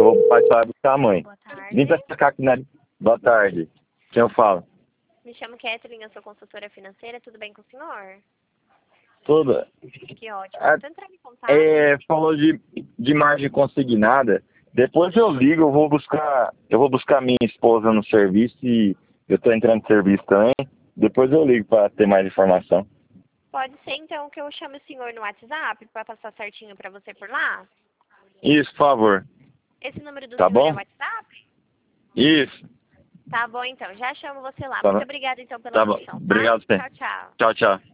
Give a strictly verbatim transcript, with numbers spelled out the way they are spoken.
eu vou passar buscar a mãe. Boa Vim pra tarde. ficar aqui na... Boa tarde. Quem eu falo? Me chamo Kathleen, eu sou consultora financeira. Tudo bem com o senhor? Tudo. Que ótimo. Ah, Estou entrando em contato. É, falou de, de margem consignada. Depois eu ligo, eu vou buscar, eu vou buscar minha esposa no serviço e eu tô entrando no serviço também. Depois eu ligo para ter mais informação. Pode ser, então, que eu chame o senhor no WhatsApp para passar certinho para você por lá? Isso, por favor. Esse número do Tá senhor é bom? WhatsApp? Isso. Tá bom, então. Já chamo você lá. Tá Muito bom. obrigada, então, pela Tá bom. atenção, tá? Obrigado, Fê. Tchau, tchau. Tchau, tchau.